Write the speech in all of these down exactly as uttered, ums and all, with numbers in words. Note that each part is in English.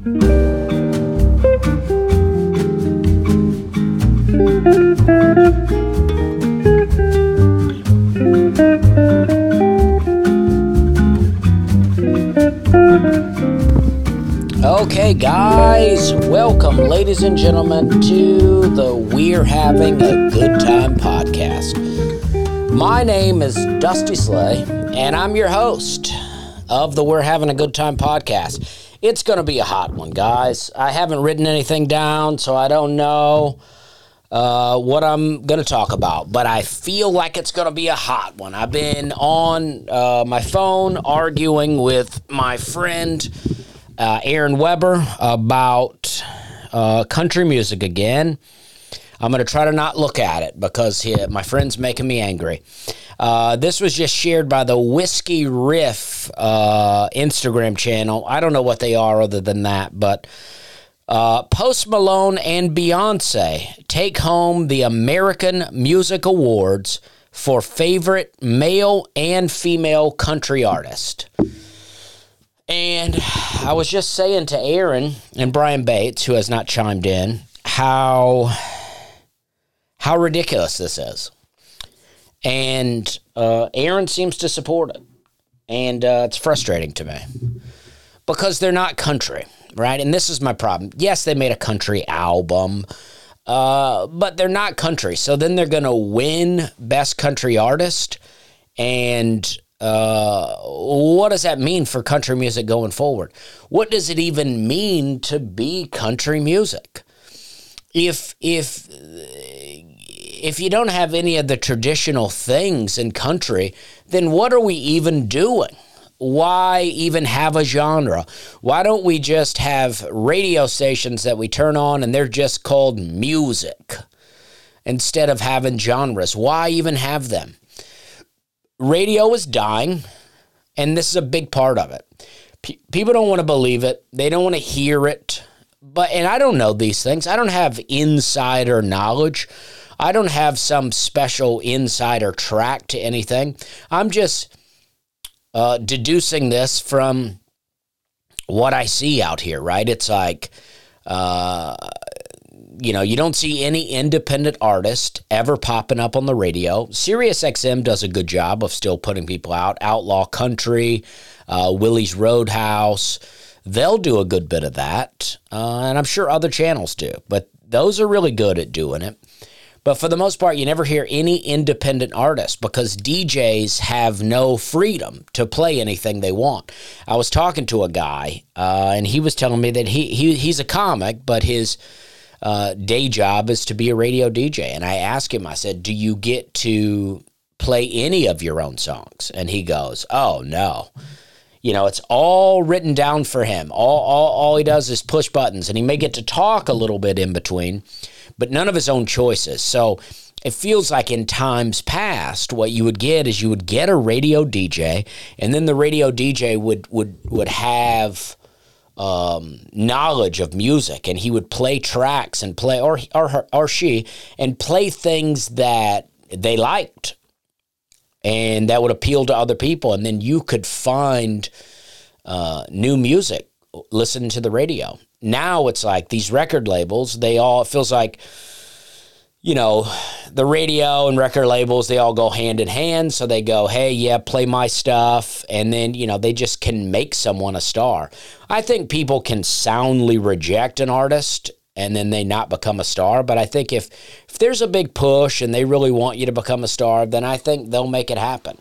Okay, guys, welcome, ladies and gentlemen, to the We're Having a Good Time podcast. My name is Dusty Slay, and I'm your host of the We're Having a Good Time podcast. It's going to be a hot one, guys. I haven't written anything down, so I don't know uh, what I'm going to talk about, but I feel like it's going to be a hot one. I've been on uh, my phone arguing with my friend Uh, Aaron Weber about uh, country music again. I'm going to try to not look at it because he, my friend's making me angry. Uh, this was just shared by the Whiskey Riff uh, Instagram channel. I don't know what they are other than that, but uh, Post Malone and Beyonce take home the American Music Awards for favorite male and female country artist. And I was just saying to Aaron and Brian Bates, who has not chimed in, how how ridiculous this is. And uh, Aaron seems to support it. And uh, it's frustrating to me. Because they're not country, right? And this is my problem. Yes, they made a country album, uh, but they're not country. So then they're going to win Best Country Artist. And Uh, what does that mean for country music going forward? What does it even mean to be country music? If if if you don't have any of the traditional things in country, then what are we even doing? Why even have a genre? Why don't we just have radio stations that we turn on and they're just called music instead of having genres? Why even have them? Radio is dying, and this is a big part of it. P- people don't want to believe it. They don't want to hear it. But and I don't know these things. I don't have insider knowledge. I don't have some special insider track to anything. I'm just uh, deducing this from what I see out here, right? It's like, uh, you know, you don't see any independent artist ever popping up on the radio. Sirius X M does a good job of still putting people out. Outlaw Country, uh, Willie's Roadhouse, they'll do a good bit of that. Uh, and I'm sure other channels do. But those are really good at doing it. But for the most part, you never hear any independent artist because D Js have no freedom to play anything they want. I was talking to a guy, uh, and he was telling me that he, he he's a comic, but his Uh, day job is to be a radio D J. And I asked him, I said, do you get to play any of your own songs? And he goes, oh, no. You know, it's all written down for him. All, all, all he does is push buttons, and he may get to talk a little bit in between, but none of his own choices. So it feels like in times past, what you would get is you would get a radio D J, and then the radio D J would would would have Um, knowledge of music, and he would play tracks and play, or or or she, and play things that they liked, and that would appeal to other people, and then you could find uh, new music listening to the radio. Now it's like these record labels; they all it feels like, you know, the radio and record labels, they all go hand in hand. So they go, hey, yeah, play my stuff. And then, you know, they just can make someone a star. I think people can soundly reject an artist and then they not become a star. But I think if, if there's a big push and they really want you to become a star, then I think they'll make it happen.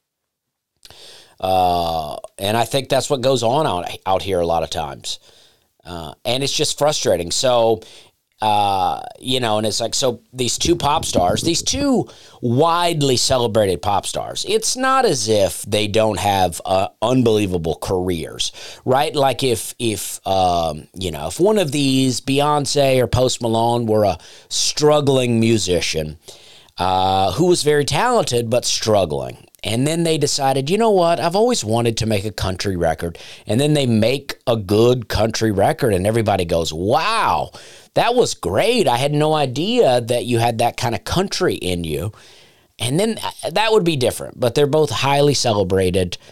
Uh, and I think that's what goes on out, out here a lot of times. Uh, and it's just frustrating. So, Uh, you know, and it's like, so these two pop stars, these two widely celebrated pop stars, it's not as if they don't have uh, unbelievable careers, right? Like if, if um, you know, if one of these, Beyonce or Post Malone, were a struggling musician uh, who was very talented but struggling, and then they decided, you know what, I've always wanted to make a country record, and then they make a good country record, and everybody goes, wow, that was great. I had no idea that you had that kind of country in you. And then that would be different. But they're both highly celebrated.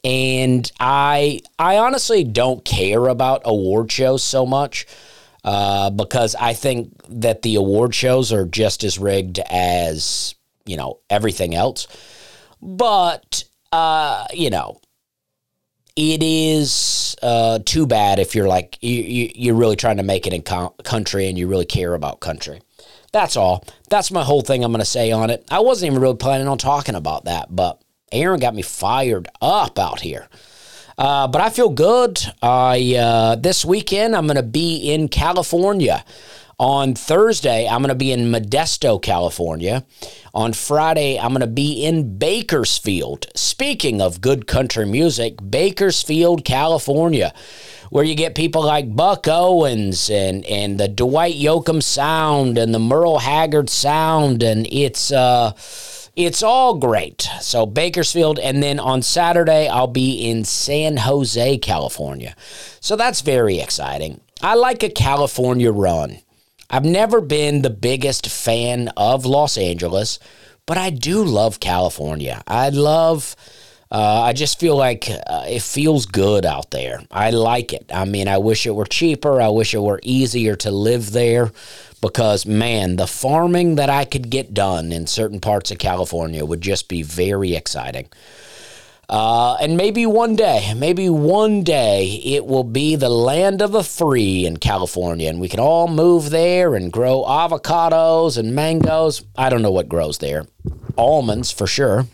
And I I honestly don't care about award shows so much uh, because I think that the award shows are just as rigged as, you know, everything else. But, uh, you know, it is uh, too bad if you're like, you, you, you're really trying to make it in co- country and you really care about country. That's all. That's my whole thing I'm going to say on it. I wasn't even really planning on talking about that, but Aaron got me fired up out here. Uh, but I feel good. I uh, this weekend, I'm going to be in California. On Thursday, I'm going to be in Modesto, California. On Friday, I'm going to be in Bakersfield. Speaking of good country music, Bakersfield, California, where you get people like Buck Owens and, and the Dwight Yoakam Sound and the Merle Haggard Sound, and it's uh, it's all great. So Bakersfield, and then on Saturday, I'll be in San Jose, California. So that's very exciting. I like a California run. I've never been the biggest fan of Los Angeles, but I do love California. I love, uh, I just feel like uh, it feels good out there. I like it. I mean, I wish it were cheaper. I wish it were easier to live there because, man, the farming that I could get done in certain parts of California would just be very exciting. Uh, and maybe one day, maybe one day it will be the land of the free in California, and we can all move there and grow avocados and mangoes. I don't know what grows there. Almonds, for sure.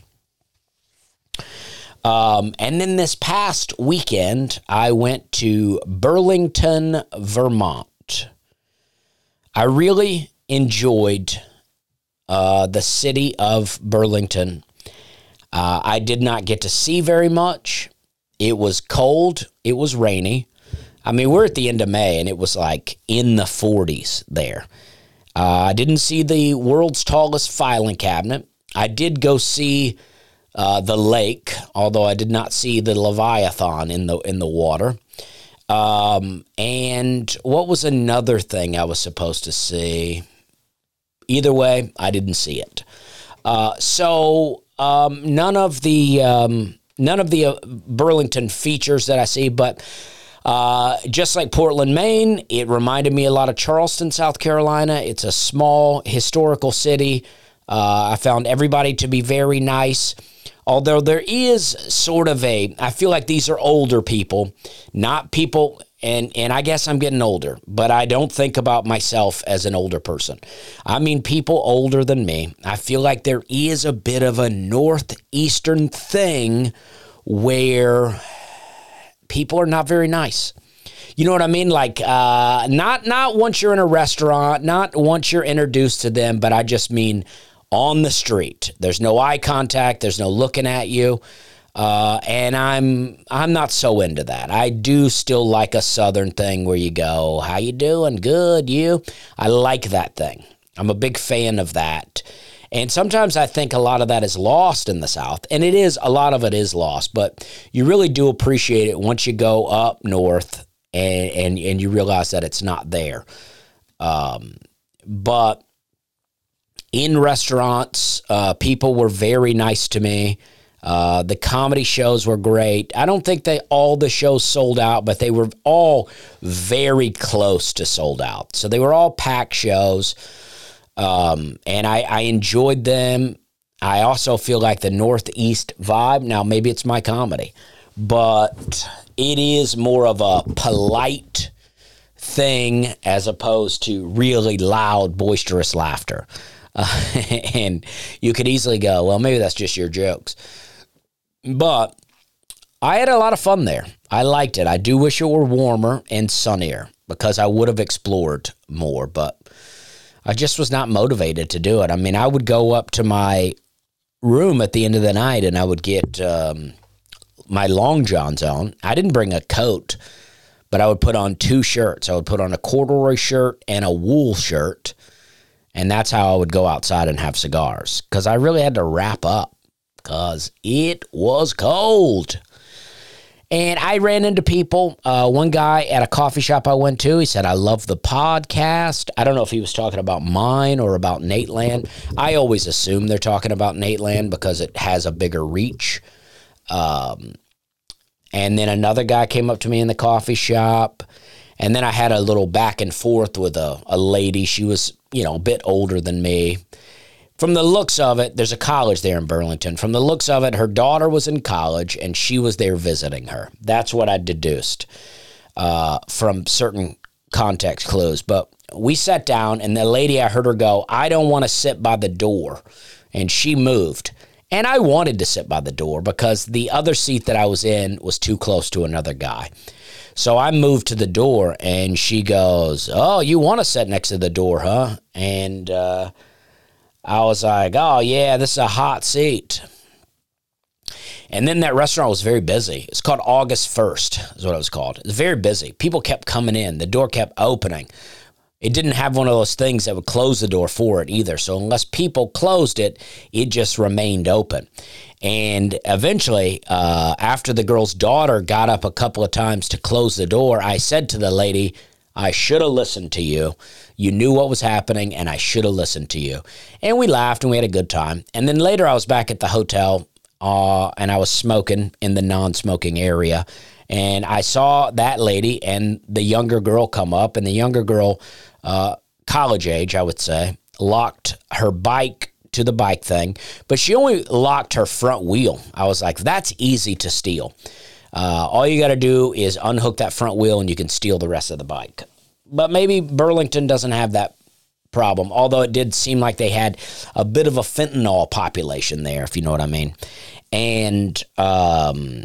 Um, and then this past weekend, I went to Burlington, Vermont. I really enjoyed uh, the city of Burlington. Uh, I did not get to see very much. It was cold. It was rainy. I mean, we're at the end of May, and it was like in the forties there. Uh, I didn't see the world's tallest filing cabinet. I did go see uh, the lake, although I did not see the Leviathan in the in the water. Um, and what was another thing I was supposed to see? Either way, I didn't see it. Uh, so... Um, none of the um, none of the uh, Burlington features that I see, but uh, just like Portland, Maine, it reminded me a lot of Charleston, South Carolina. It's a small historical city. Uh, I found everybody to be very nice, although there is sort of a, I feel like these are older people, not people, and, and I guess I'm getting older, but I don't think about myself as an older person. I mean people older than me. I feel like there is a bit of a northeastern thing where people are not very nice. You know what I mean? Like, uh, not not once you're in a restaurant, not once you're introduced to them, but I just mean on the street. There's no eye contact. There's no looking at you. Uh, and I'm I'm not so into that. I do still like a Southern thing where you go, how you doing? Good, you? I like that thing. I'm a big fan of that. And sometimes I think a lot of that is lost in the South. And it is, a lot of it is lost. But you really do appreciate it once you go up north and, and, and you realize that it's not there. Um, but in restaurants, uh, people were very nice to me. Uh, the comedy shows were great. I don't think they all the shows sold out, but they were all very close to sold out. So they were all packed shows, um, and I, I enjoyed them. I also feel like the Northeast vibe, now maybe it's my comedy, but it is more of a polite thing as opposed to really loud, boisterous laughter. Uh, and you could easily go, well, maybe that's just your jokes. But I had a lot of fun there. I liked it. I do wish it were warmer and sunnier because I would have explored more, but I just was not motivated to do it. I mean, I would go up to my room at the end of the night and I would get um, my long johns on. I didn't bring a coat, but I would put on two shirts. I would put on a corduroy shirt and a wool shirt, and that's how I would go outside and have cigars because I really had to wrap up. Because it was cold. And I ran into people. Uh, one guy at a coffee shop I went to, he said, I love the podcast. I don't know if he was talking about mine or about Nateland. I always assume they're talking about Nateland because it has a bigger reach. Um, And then another guy came up to me in the coffee shop. And then I had a little back and forth with a, a lady. She was, you know, a bit older than me. From the looks of it, there's a college there in Burlington. From the looks of it, her daughter was in college, and she was there visiting her. That's what I deduced uh, from certain context clues. But we sat down, and the lady, I heard her go, I don't want to sit by the door. And she moved. And I wanted to sit by the door because the other seat that I was in was too close to another guy. So I moved to the door, and she goes, oh, you want to sit next to the door, huh? And uh, I was like, oh, yeah, this is a hot seat. And then that restaurant was very busy. It's called August first is what it was called. It was very busy. People kept coming in. The door kept opening. It didn't have one of those things that would close the door for it either. So unless people closed it, it just remained open. And eventually, uh, after the girl's daughter got up a couple of times to close the door, I said to the lady, I should have listened to you. You knew what was happening, and I should have listened to you. And we laughed, and we had a good time. And then later I was back at the hotel, uh, and I was smoking in the non-smoking area. And I saw that lady and the younger girl come up, and the younger girl, uh, college age, I would say, locked her bike to the bike thing, but she only locked her front wheel. I was like, that's easy to steal. Uh, all you got to do is unhook that front wheel and you can steal the rest of the bike. But maybe Burlington doesn't have that problem, although it did seem like they had a bit of a fentanyl population there, if you know what I mean. And um,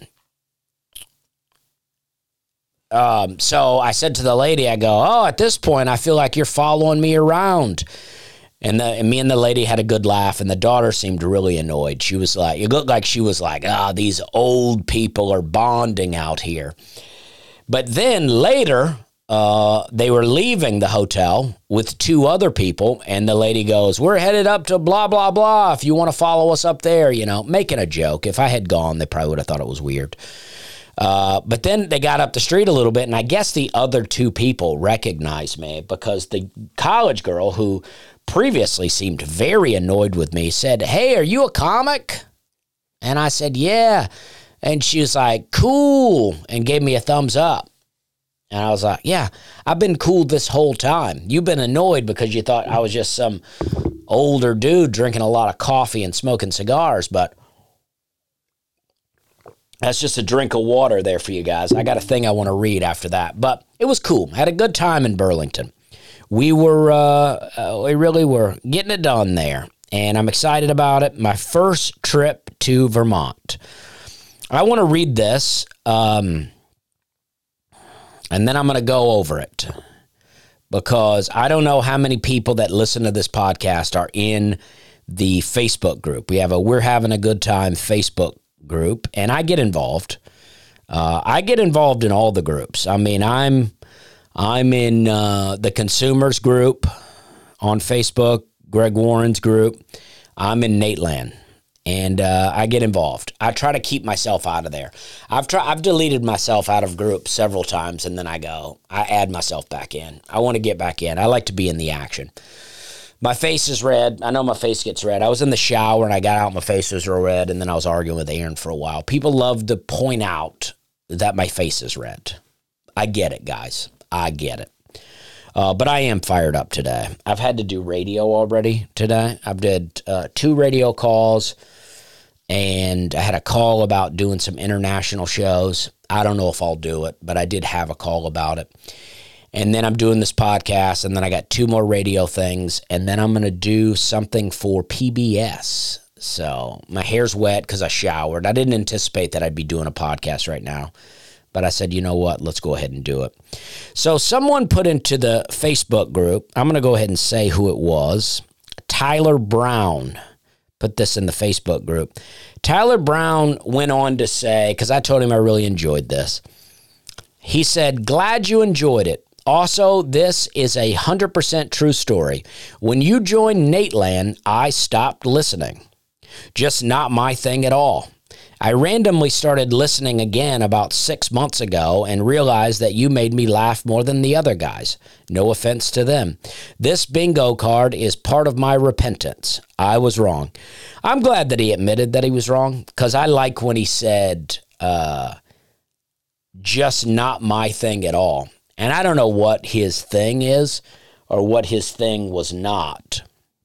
um, so I said to the lady, I go, oh, at this point, I feel like you're following me around. And, the, and me and the lady had a good laugh, and the daughter seemed really annoyed. She was like, it looked like she was like, ah, oh, these old people are bonding out here. But then later, uh, they were leaving the hotel with two other people, and the lady goes, we're headed up to blah, blah, blah, if you want to follow us up there, you know, making a joke. If I had gone, they probably would have thought it was weird. Uh, but then they got up the street a little bit, and I guess the other two people recognized me because the college girl who previously seemed very annoyed with me said, hey, are you a comic? And I said, yeah. And she was like, cool, and gave me a thumbs up. And I was like, yeah, I've been cool this whole time. You've been annoyed because you thought I was just some older dude drinking a lot of coffee and smoking cigars, but that's just a drink of water there for you guys. I got a thing I want to read after that. But it was cool. Had a good time in Burlington. We were, uh, uh, we really were getting it done there. And I'm excited about it. My first trip to Vermont. I want to read this, um, and then I'm going to go over it. Because I don't know how many people that listen to this podcast are in the Facebook group. We have a We're Having a Good Time Facebook group, and I get involved. Uh, I get involved in all the groups. I mean, I'm I'm in uh, the consumers group on Facebook, Greg Warren's group. I'm in Nateland, and uh, I get involved. I try to keep myself out of there. I've tried. I've deleted myself out of groups several times, and then I go, I add myself back in. I want to get back in. I like to be in the action. My face is red. I know my face gets red. I was in the shower, and I got out, my face was real red, and then I was arguing with Aaron for a while. People love to point out that my face is red. I get it, guys. I get it. Uh, but I am fired up today. I've had to do radio already today. I've did uh, two radio calls, and I had a call about doing some international shows. I don't know if I'll do it, but I did have a call about it. And then I'm doing this podcast, and then I got two more radio things, and then I'm going to do something for P B S. So my hair's wet because I showered. I didn't anticipate that I'd be doing a podcast right now. But I said, you know what? Let's go ahead and do it. So someone put into the Facebook group, I'm going to go ahead and say who it was. Tyler Brown put this in the Facebook group. Tyler Brown went on to say, because I told him I really enjoyed this. He said, glad you enjoyed it. Also, this is a one hundred percent true story. When you joined Nateland, I stopped listening. Just not my thing at all. I randomly started listening again about six months ago and realized that you made me laugh more than the other guys. No offense to them. This bingo card is part of my repentance. I was wrong. I'm glad that he admitted that he was wrong, because I like when he said, uh, just not my thing at all. And I don't know what his thing is or what his thing was not.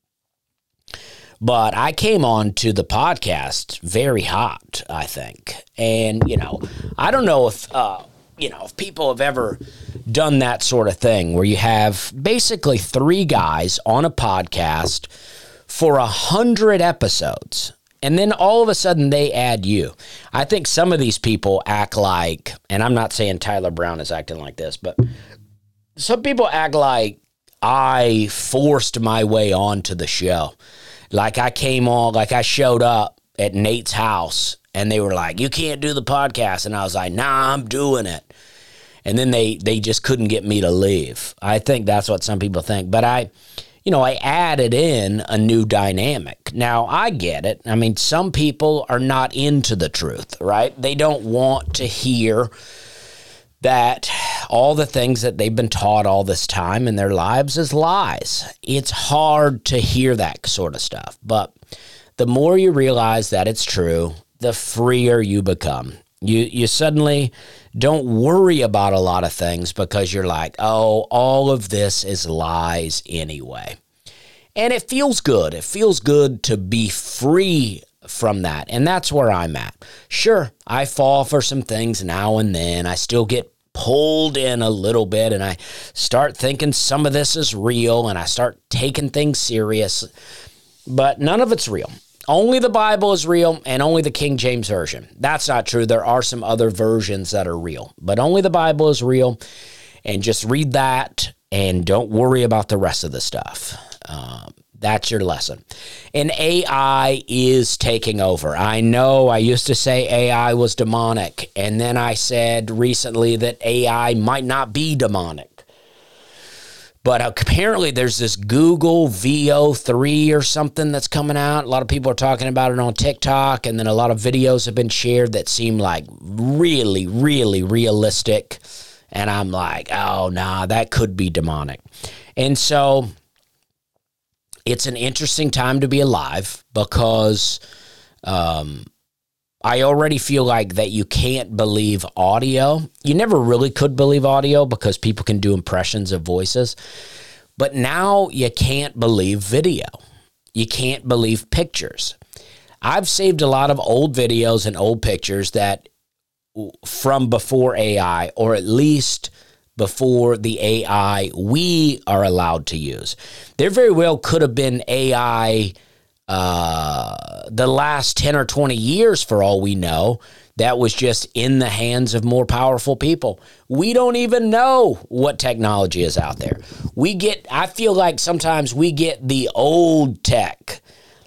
But I came on to the podcast very hot, I think. And, you know, I don't know if, uh, you know, if people have ever done that sort of thing where you have basically three guys on a podcast for a hundred episodes. And then all of a sudden they add you. I think some of these people act like, and I'm not saying Tyler Brown is acting like this, but some people act like I forced my way onto the show. Like I came on, like I showed up at Nate's house and they were like, you can't do the podcast. And I was like, nah, I'm doing it. And then they, they just couldn't get me to leave. I think that's what some people think. But I, you know, I added in a new dynamic. Now, I get it. I mean, some people are not into the truth, right? They don't want to hear that all the things that they've been taught all this time in their lives is lies. It's hard to hear that sort of stuff. But the more you realize that it's true, the freer you become. You you suddenly don't worry about a lot of things because you're like, oh, all of this is lies anyway. And it feels good. It feels good to be free from that. And that's where I'm at. Sure, I fall for some things now and then. I still get pulled in a little bit and I start thinking some of this is real and I start taking things serious. But none of it's real. Only the Bible is real and only the King James Version. That's not true. There are some other versions that are real, but only the Bible is real. And just read that and don't worry about the rest of the stuff. Um, that's your lesson. And A I is taking over. I know I used to say A I was demonic, and then I said recently that A I might not be demonic. But apparently there's this Google V O three or something that's coming out. A lot of people are talking about it on TikTok, and then a lot of videos have been shared that seem like really, really realistic. And I'm like, oh, nah, that could be demonic. And so it's an interesting time to be alive because um, I already feel like that you can't believe audio. You never really could believe audio because people can do impressions of voices. But now you can't believe video. You can't believe pictures. I've saved a lot of old videos and old pictures that from before A I, or at least before the A I we are allowed to use. There very well could have been A I uh, the last ten or twenty years, for all we know, that was just in the hands of more powerful people. We don't even know what technology is out there. We get, I feel like sometimes we get the old tech,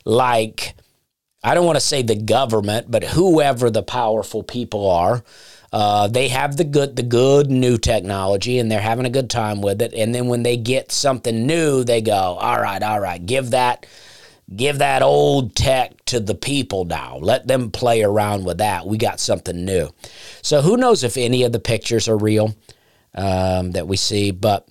like, I don't want to say the government, but whoever the powerful people are, uh, they have the good, the good new technology, and they're having a good time with it. And then when they get something new, they go, all right, all right, give that, give that old tech to the people now. Let them play around with that. We got something new. So who knows if any of the pictures are real um, that we see, but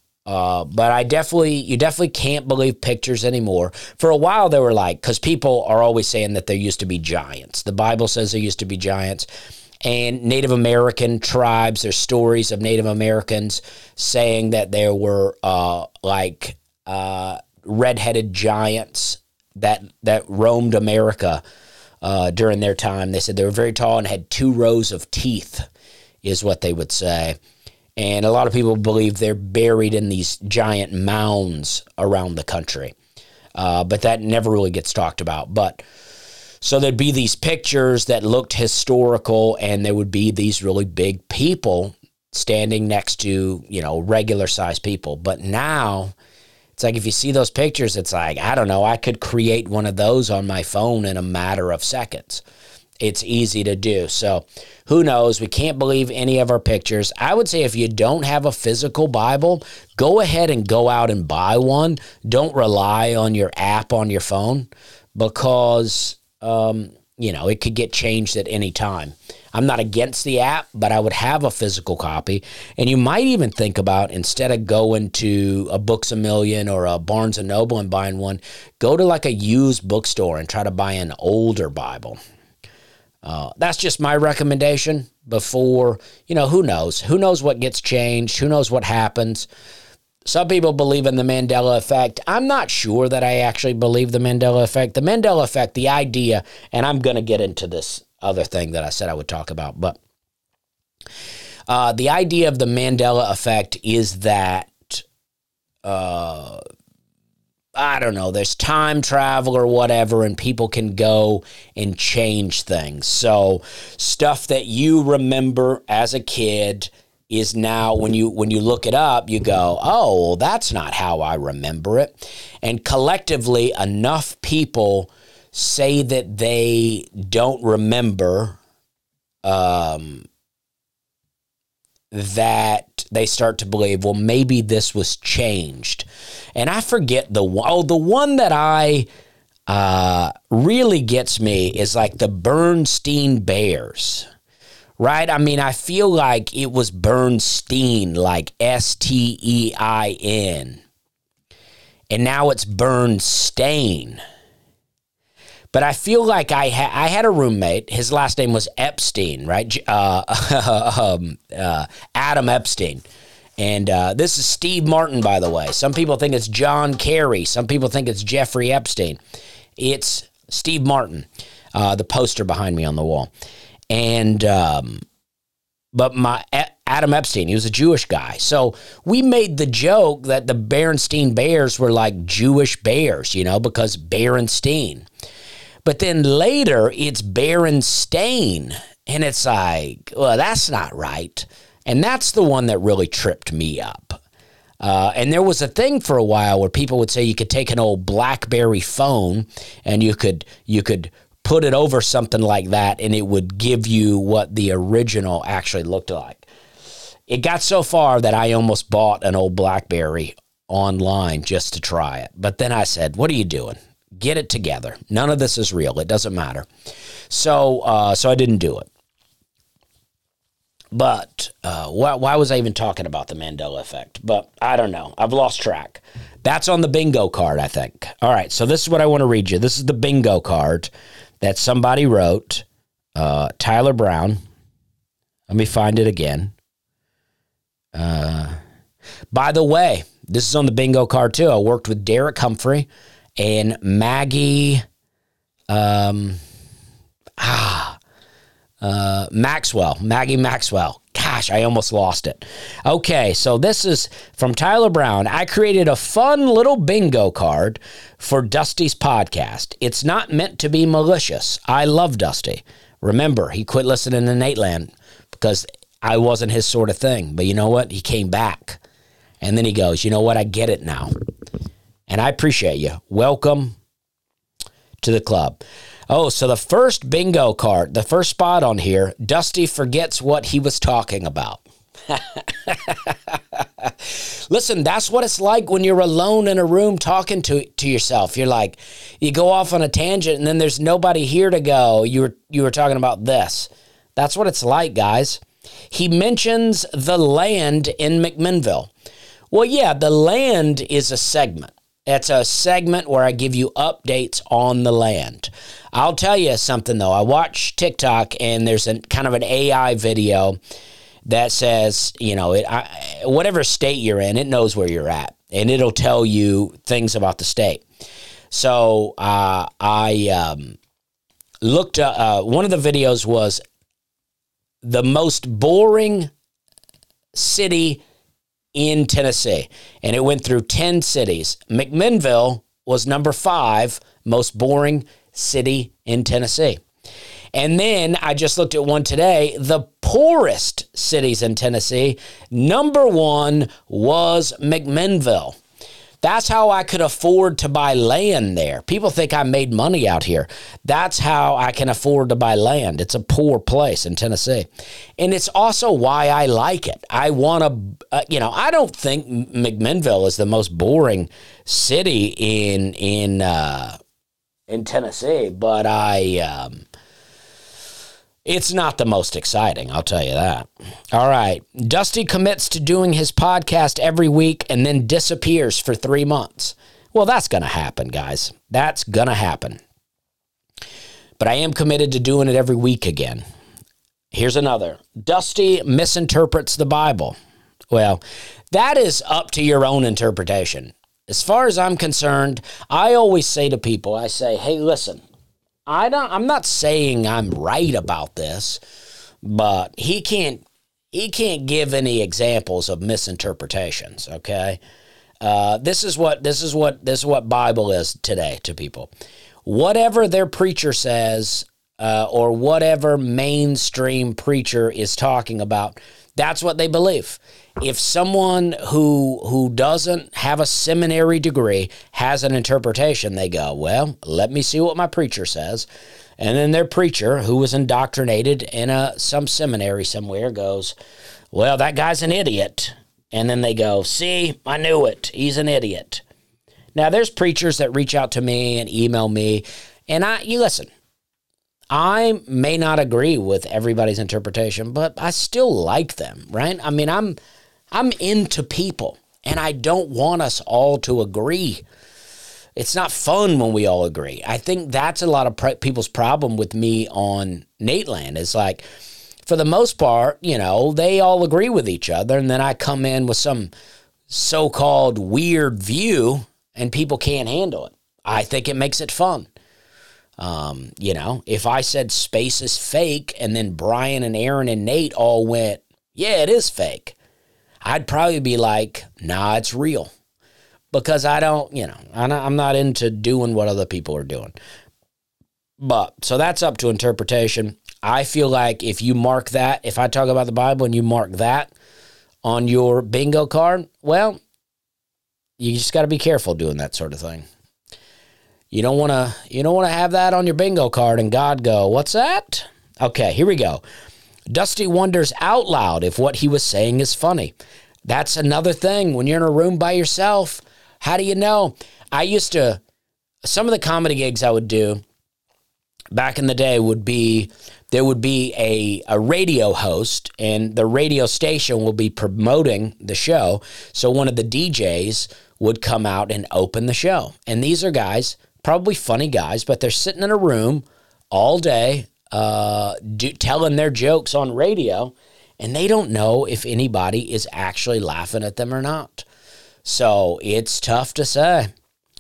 Uh, but I definitely, you definitely can't believe pictures anymore. For a while, they were like, because people are always saying that there used to be giants. The Bible says there used to be giants. And Native American tribes, there's stories of Native Americans saying that there were uh, like uh, red-headed giants that that roamed America uh, during their time. They said they were very tall and had two rows of teeth, is what they would say. And a lot of people believe they're buried in these giant mounds around the country. Uh, but that never really gets talked about. But so there'd be these pictures that looked historical, and there would be these really big people standing next to, you know, regular sized people. But now it's like if you see those pictures, it's like, I don't know, I could create one of those on my phone in a matter of seconds. It's easy to do. So who knows? We can't believe any of our pictures. I would say if you don't have a physical Bible, go ahead and go out and buy one. Don't rely on your app on your phone because, um, you know, it could get changed at any time. I'm not against the app, but I would have a physical copy. And you might even think about, instead of going to a Books A Million or a Barnes and Noble and buying one, go to like a used bookstore and try to buy an older Bible. Uh, that's just my recommendation. before, you know, who knows? Who knows what gets changed? Who knows what happens? Some people believe in the Mandela effect. I'm not sure that I actually believe the Mandela effect. The Mandela effect, the idea, and I'm going to get into this other thing that I said I would talk about, but uh, the idea of the Mandela effect is that, uh, I don't know, there's time travel or whatever, and people can go and change things. So stuff that you remember as a kid is now, when you when you look it up, you go, oh, well, that's not how I remember it. And collectively, enough people say that they don't remember um, that they start to believe, well, maybe this was changed. And I forget the one, oh, the one that I uh, really gets me is like the Bernstein Bears. Right? I mean, I feel like it was Bernstein, like S T E I N. And now it's Bernstein. But I feel like I, ha- I had a roommate. His last name was Epstein, right? Uh, um, uh, Adam Epstein. And uh, this is Steve Martin, by the way. Some people think it's John Kerry. Some people think it's Jeffrey Epstein. It's Steve Martin, uh, the poster behind me on the wall. And, um, but my Adam Epstein, he was a Jewish guy. So we made the joke that the Bernstein Bears were like Jewish bears, you know, because Berenstein. But then later it's Berenstain. And it's like, well, that's not right. And that's the one that really tripped me up. Uh, and there was a thing for a while where people would say you could take an old BlackBerry phone and you could, you could, put it over something like that, and it would give you what the original actually looked like. It got so far that I almost bought an old BlackBerry online just to try it. But then I said, what are you doing? Get it together. None of this is real. It doesn't matter. So uh, so I didn't do it. But uh, why, why was I even talking about the Mandela effect? But I don't know. I've lost track. That's on the bingo card, I think. All right, so this is what I want to read you. This is the bingo card that somebody wrote, uh, Tyler Brown. Let me find it again. Uh, by the way, this is on the bingo card too. I worked with Derek Humphrey and Maggie um, ah, uh, Maxwell. Maggie Maxwell. Gosh, I almost lost it. Okay, so this is from Tyler Brown. I created a fun little bingo card for Dusty's podcast. It's not meant to be malicious. I love Dusty. Remember, he quit listening to Nateland because I wasn't his sort of thing. But you know what? He came back. And then he goes, you know what? I get it now. And I appreciate you. Welcome to the club. Oh, so the first bingo card, the first spot on here, Dusty forgets what he was talking about. Listen, that's what it's like when you're alone in a room talking to to yourself. You're like, you go off on a tangent and then there's nobody here to go. You were, you were talking about this. That's what it's like, guys. He mentions the land in McMinnville. Well, yeah, the land is a segment. It's a segment where I give you updates on the land. I'll tell you something, though. I watch TikTok, and there's a kind of an A I video that says, you know, it, I, whatever state you're in, it knows where you're at, and it'll tell you things about the state. So uh, I um, looked at, uh, one of the videos was the most boring city in Tennessee, and it went through ten cities. McMinnville was number five most boring city in Tennessee. And then I just looked at one today, the poorest cities in Tennessee. Number one was McMinnville. That's how I could afford to buy land there. People think I made money out here. That's how I can afford to buy land. It's a poor place in Tennessee. And it's also why I like it. I want to, uh, you know, I don't think McMinnville is the most boring city in, in, uh, in Tennessee, but I, um, it's not the most exciting, I'll tell you that. All right. Dusty commits to doing his podcast every week and then disappears for three months. Well, that's going to happen, guys. That's going to happen. But I am committed to doing it every week again. Here's another. Dusty misinterprets the Bible. Well, that is up to your own interpretation. As far as I'm concerned, I always say to people, I say, hey, listen, I don't, I'm not saying I'm right about this, but he can't, he can't give any examples of misinterpretations, okay? Uh, this is what, this is what, this is what Bible is today to people. Whatever their preacher says, uh, or whatever mainstream preacher is talking about, that's what they believe. If someone who who doesn't have a seminary degree has an interpretation, they go, well, let me see what my preacher says. And then their preacher, who was indoctrinated in a some seminary somewhere, goes, well, that guy's an idiot. And then they go, see, I knew it. He's an idiot. Now, there's preachers that reach out to me and email me, and I, you listen, I may not agree with everybody's interpretation, but I still like them, right? I mean, I'm I'm into people, and I don't want us all to agree. It's not fun when we all agree. I think that's a lot of pre- people's problem with me on Nateland. It's like, for the most part, you know, they all agree with each other, and then I come in with some so-called weird view, and people can't handle it. I think it makes it fun. Um, you know, if I said space is fake, and then Brian and Aaron and Nate all went, yeah, it is fake, I'd probably be like, nah, it's real. Because I don't, you know, I'm not into doing what other people are doing. But, so that's up to interpretation. I feel like if you mark that, if I talk about the Bible and you mark that on your bingo card, well, you just got to be careful doing that sort of thing. You don't want to, you don't want to have that on your bingo card and God go, what's that? Okay, here we go. Dusty wonders out loud if what he was saying is funny. That's another thing. When you're in a room by yourself, how do you know? I used to, some of the comedy gigs I would do back in the day would be, there would be a, a radio host, and the radio station will be promoting the show. So one of the D Js would come out and open the show. And these are guys, probably funny guys, but they're sitting in a room all day uh, do, telling their jokes on radio, and they don't know if anybody is actually laughing at them or not. So it's tough to say.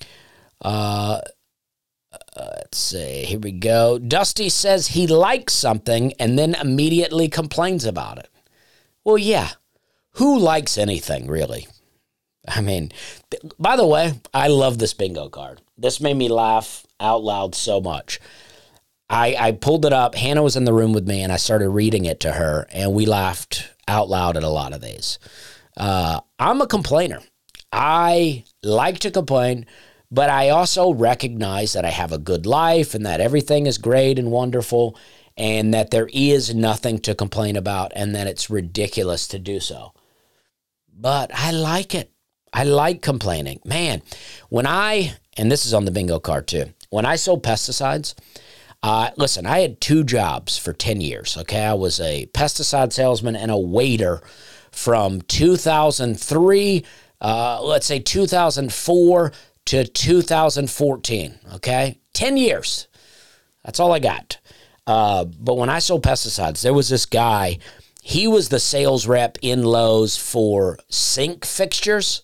Uh, let's see. Here we go. Dusty says he likes something and then immediately complains about it. Well, yeah. Who likes anything, really? I mean, th- by the way, I love this bingo card. This made me laugh out loud so much. I, I pulled it up. Hannah was in the room with me, and I started reading it to her, and we laughed out loud at a lot of these. Uh, I'm a complainer. I like to complain, but I also recognize that I have a good life and that everything is great and wonderful and that there is nothing to complain about and that it's ridiculous to do so. But I like it. I like complaining. Man, when I, and this is on the bingo card too, when I sold pesticides, uh, listen, I had two jobs for ten years, okay? I was a pesticide salesman and a waiter from two thousand three, uh, let's say two thousand four to two thousand fourteen, okay? ten years. That's all I got. Uh, but when I sold pesticides, there was this guy, he was the sales rep in Lowe's for sink fixtures.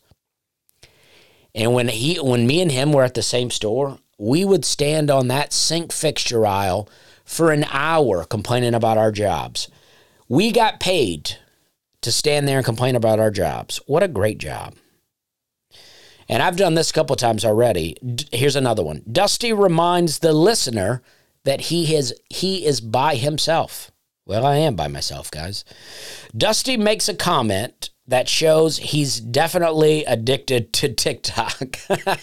And when he, when me and him were at the same store, we would stand on that sink fixture aisle for an hour complaining about our jobs. We got paid to stand there and complain about our jobs. What a great job. And I've done this a couple of times already. Here's another one. Dusty reminds the listener that he is, he is by himself. Well, I am by myself, guys. Dusty makes a comment that shows he's definitely addicted to TikTok.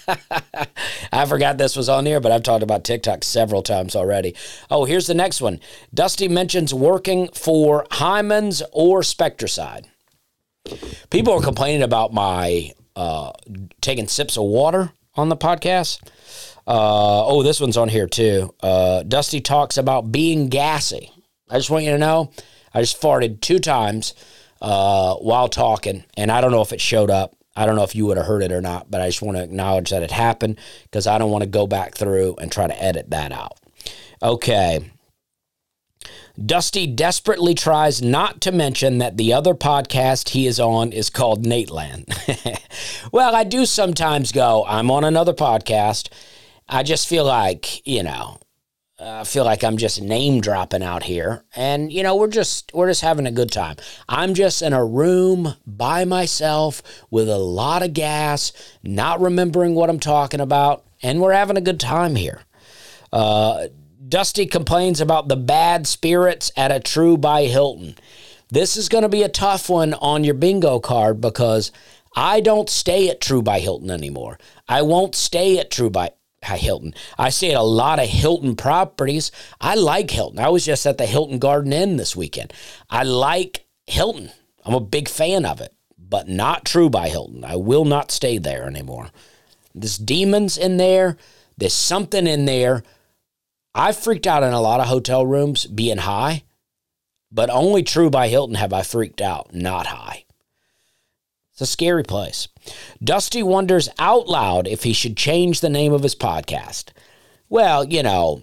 I forgot this was on here, but I've talked about TikTok several times already. Oh, here's the next one. Dusty mentions working for Hyman's or Spectracide. People are complaining about my uh, taking sips of water on the podcast. Uh, oh, this one's on here too. Uh, Dusty talks about being gassy. I just want you to know, I just farted two times uh, while talking, and I don't know if it showed up. I don't know if you would have heard it or not, but I just want to acknowledge that it happened because I don't want to go back through and try to edit that out. Okay. Dusty desperately tries not to mention that the other podcast he is on is called Nateland. Well, I do sometimes go, I'm on another podcast. I just feel like, you know, I uh, feel like I'm just name dropping out here. And, you know, we're just, we're just having a good time. I'm just in a room by myself with a lot of gas, not remembering what I'm talking about. And we're having a good time here. Uh, Dusty complains about the bad spirits at a True by Hilton. This is going to be a tough one on your bingo card because I don't stay at True by Hilton anymore. I won't stay at True by Hilton. I stay at a lot of Hilton properties. I like Hilton. I was just at the Hilton Garden Inn this weekend. I like Hilton. I'm a big fan of it, but not True by Hilton. I will not stay there anymore. There's demons in there. There's something in there. I've freaked out in a lot of hotel rooms being high, but only True by Hilton have I freaked out, not high. It's a scary place. Dusty wonders out loud if he should change the name of his podcast. Well, you know,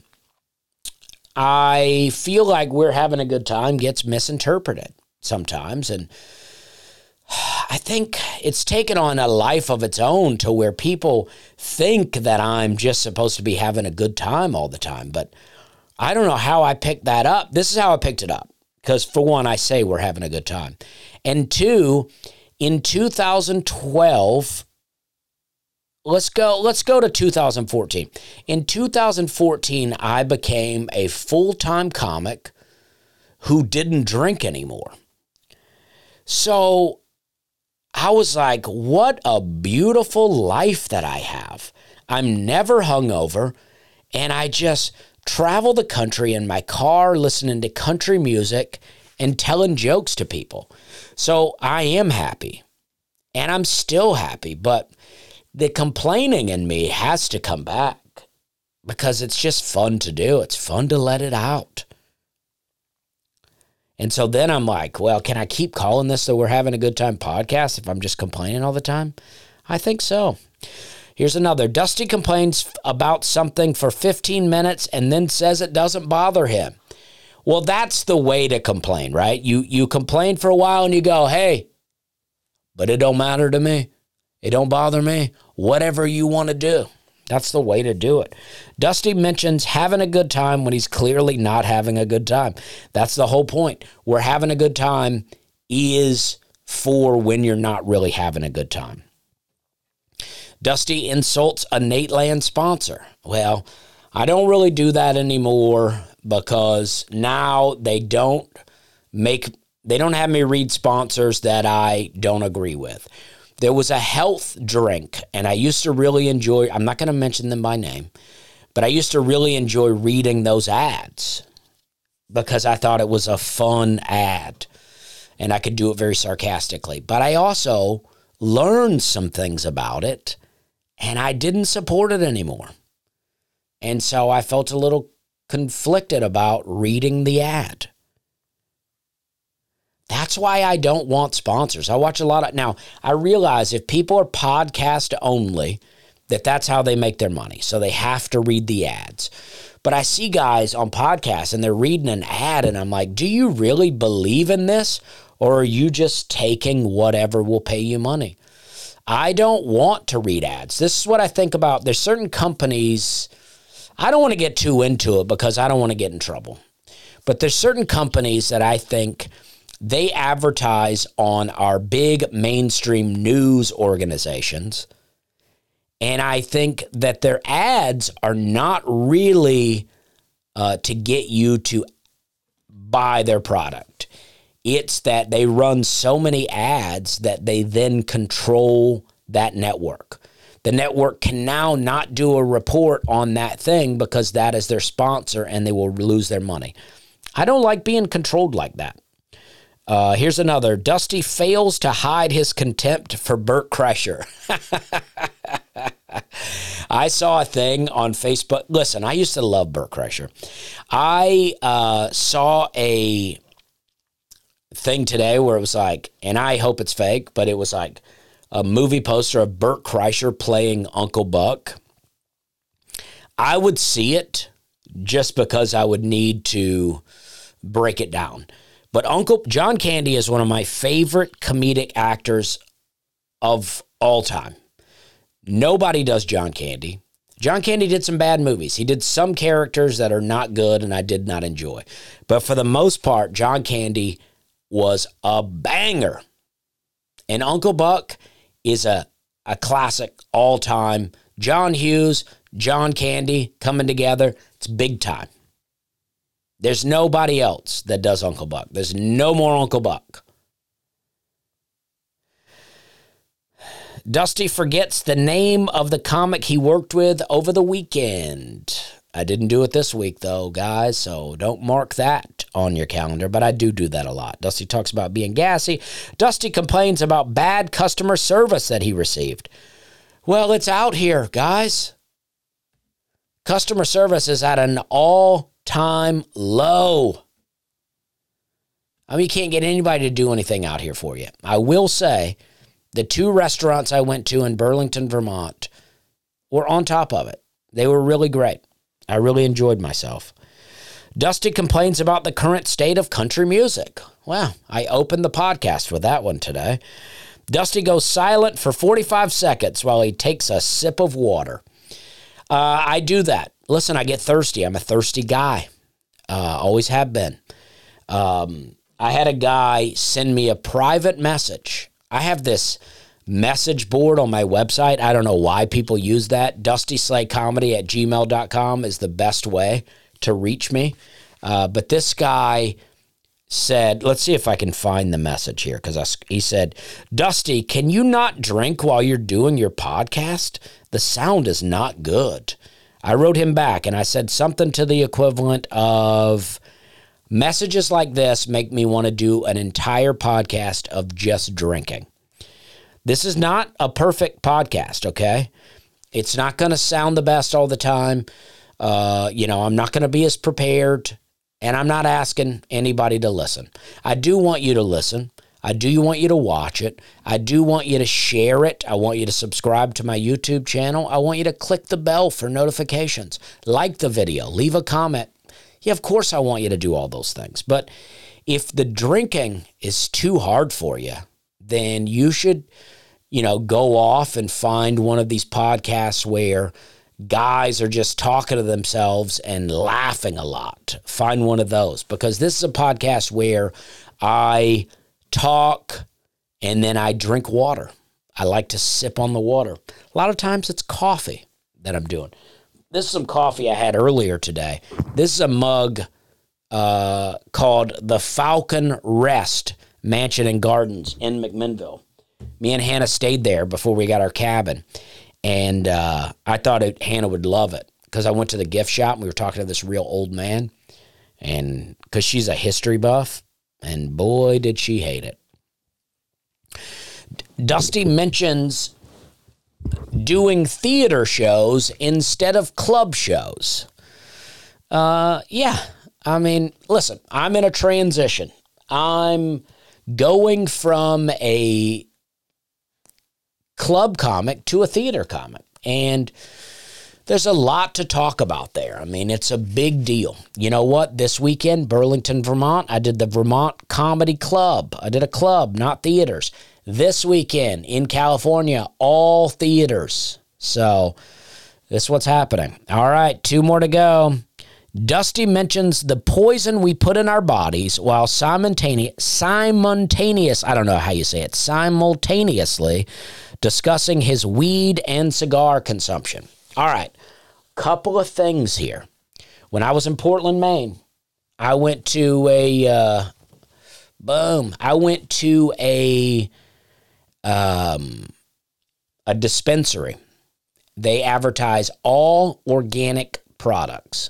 I feel like We're Having a Good Time gets misinterpreted sometimes, and I think it's taken on a life of its own to where people think that I'm just supposed to be having a good time all the time. But I don't know how I picked that up. This is how I picked it up. Because for one, I say we're having a good time. And two, in two thousand twelve, let's go, let's go to two thousand fourteen. In two thousand fourteen, I became a full-time comic who didn't drink anymore. So I was like, what a beautiful life that I have. I'm never hungover, and I just travel the country in my car listening to country music and telling jokes to people. So I am happy, and I'm still happy, but the complaining in me has to come back because it's just fun to do. It's fun to let it out. And so then I'm like, well, can I keep calling this the We're Having a Good Time podcast if I'm just complaining all the time? I think so. Here's another. Dusty complains about something for fifteen minutes and then says it doesn't bother him. Well, that's the way to complain, right? You you complain for a while and you go, hey, but it don't matter to me. It don't bother me. Whatever you want to do. That's the way to do it. Dusty mentions having a good time when he's clearly not having a good time. That's the whole point. We're having a good time is for when you're not really having a good time. Dusty insults a Nateland sponsor. Well, I don't really do that anymore because now they don't make, they don't have me read sponsors that I don't agree with. There was a health drink, and I used to really enjoy, I'm not going to mention them by name, but I used to really enjoy reading those ads because I thought it was a fun ad, and I could do it very sarcastically. But I also learned some things about it, and I didn't support it anymore. And so I felt a little conflicted about reading the ad. That's why I don't want sponsors. I watch a lot of, now I realize if people are podcast only, that that's how they make their money. So they have to read the ads. But I see guys on podcasts and they're reading an ad and I'm like, do you really believe in this? Or are you just taking whatever will pay you money? I don't want to read ads. This is what I think about. There's certain companies, I don't want to get too into it because I don't want to get in trouble. But there's certain companies that I think they advertise on our big mainstream news organizations. And I think that their ads are not really uh, to get you to buy their product. It's that they run so many ads that they then control that network. The network can now not do a report on that thing because that is their sponsor and they will lose their money. I don't like being controlled like that. Uh, here's another. Dusty fails to hide his contempt for Bert Kreischer. I saw a thing on Facebook. Listen, I used to love Bert Kreischer. I uh, saw a thing today where it was like, and I hope it's fake, but it was like a movie poster of Bert Kreischer playing Uncle Buck. I would see it just because I would need to break it down. But Uncle John Candy is one of my favorite comedic actors of all time. Nobody does John Candy. John Candy did some bad movies. He did some characters that are not good and I did not enjoy. But for the most part, John Candy was a banger. And Uncle Buck is a, a classic all-time. John Hughes, John Candy coming together. It's big time. There's nobody else that does Uncle Buck. There's no more Uncle Buck. Dusty forgets the name of the comic he worked with over the weekend. I didn't do it this week, though, guys, so don't mark that on your calendar, but I do do that a lot. Dusty talks about being gassy. Dusty complains about bad customer service that he received. Well, it's out here, guys. Customer service is at an all-time low. I mean, you can't get anybody to do anything out here for you. I will say the two restaurants I went to in Burlington, Vermont were on top of it. They were really great. I really enjoyed myself. Dusty complains about the current state of country music. Well, I opened the podcast with that one today. Dusty goes silent for forty-five seconds while he takes a sip of water. Uh, I do that. Listen, I get thirsty. I'm a thirsty guy. Uh, always have been. Um, I had a guy send me a private message. I have this message board on my website. I don't know why people use that. Dusty Slay Comedy at gmail dot com is the best way to reach me. Uh, but this guy said, let's see if I can find the message here, because he said, Dusty, can you not drink while you're doing your podcast? The sound is not good. I wrote him back, and I said something to the equivalent of, messages like this make me want to do an entire podcast of just drinking. This is not a perfect podcast, okay? It's not going to sound the best all the time. Uh, you know, I'm not going to be as prepared, and I'm not asking anybody to listen. I do want you to listen. I do want you to watch it. I do want you to share it. I want you to subscribe to my YouTube channel. I want you to click the bell for notifications. Like the video. Leave a comment. Yeah, of course I want you to do all those things. But if the drinking is too hard for you, then you should, you know, go off and find one of these podcasts where guys are just talking to themselves and laughing a lot. Find one of those, because this is a podcast where I talk and then I drink water. I like to sip on the water. A lot of times it's coffee that I'm doing. This is some coffee I had earlier today. This is a mug uh, called the Falcon Rest Mansion and Gardens in McMinnville. Me and Hannah stayed there before we got our cabin, and uh, I thought it, Hannah would love it, because I went to the gift shop and we were talking to this real old man, and because she's a history buff, and boy, did she hate it. Dusty mentions doing theater shows instead of club shows. Uh, yeah, I mean, listen, I'm in a transition. I'm going from a club comic to a theater comic, and there's a lot to talk about there. I mean, it's a big deal. You know what? This weekend, Burlington, Vermont, I did the Vermont Comedy Club. I did a club, not theaters. This weekend in California, all theaters. So this is what's happening. All right, two more to go. Dusty mentions the poison we put in our bodies while simultaneous, simultaneous, I don't know how you say it, simultaneously discussing his weed and cigar consumption. All right, couple of things here. When I was in Portland, Maine, I went to a, uh, boom, I went to a, um, a dispensary. They advertise all organic products.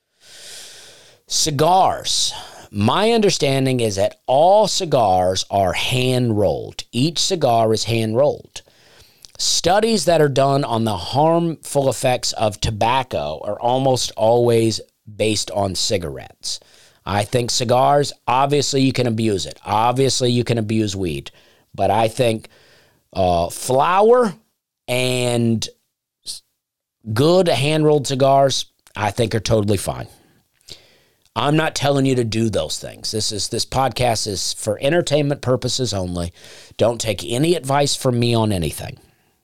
Cigars. My understanding is that all cigars are hand-rolled. Each cigar is hand-rolled. Studies that are done on the harmful effects of tobacco are almost always based on cigarettes. I think cigars, obviously you can abuse it. Obviously you can abuse weed. But I think uh, flower and good hand-rolled cigars, I think are totally fine. I'm not telling you to do those things. This is this podcast is for entertainment purposes only. Don't take any advice from me on anything.